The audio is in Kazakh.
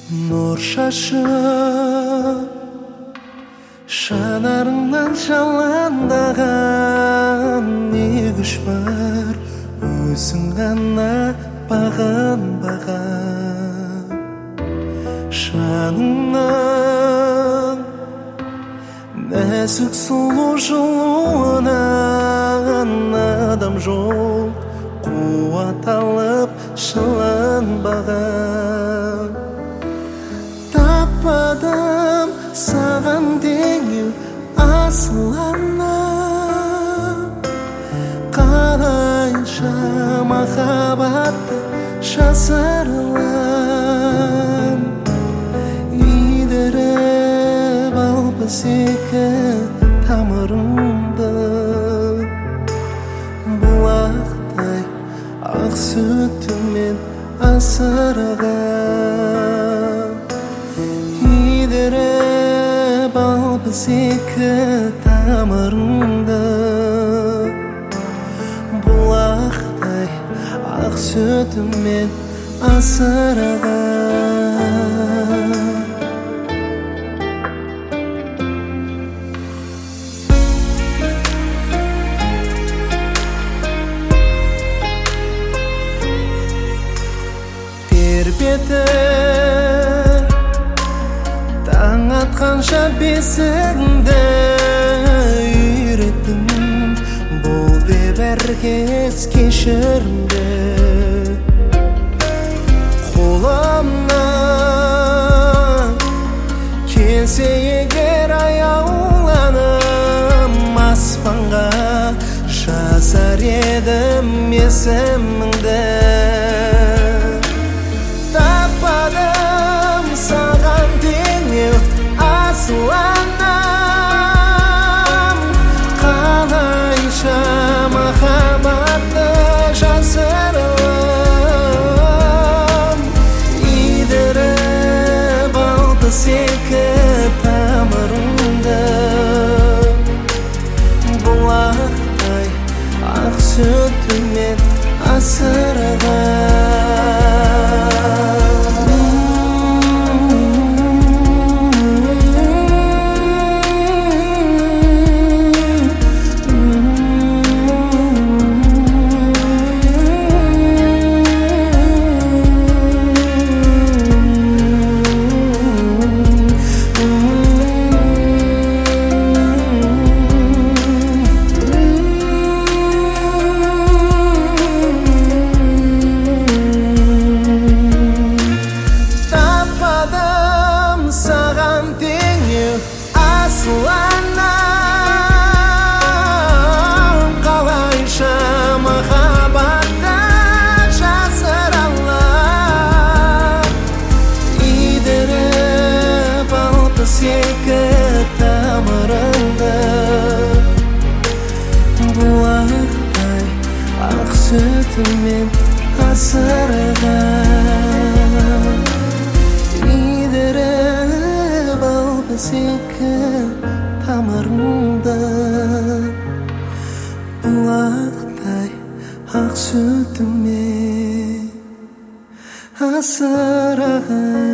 Nur şaşıp şanarından şalandаған не күш бар өзің ғана бағынбаған жаныңның нәзік сұлу жылуынан адам жоқ қуат алып шыланбаған таппадым саған теңеу асыл анам қалайша махаббатты жасырылам идіріп алпыс екі тамырымды бұлақтай ақ сүтімен асыраған идіріп алпыс екі тамырымды бұлақтай ақ сүтімен асыраған тербеті таң атқанша бесігіңді үйреттім бұл деп әркез кешірімді қолымнан келсе егер аяуланып аспанға жазар едім есіміңді таппадым саған теңеу асыл анам қалайша махаббатты жасырам идіріп алпыс екі тамырымды бұлақтай ақ сүтімен асырған екі тамырымды бұлақтай ақ сүтімен асырған идіріп алпыс екі тамырымды бұлақтай ақ сүтімен асырған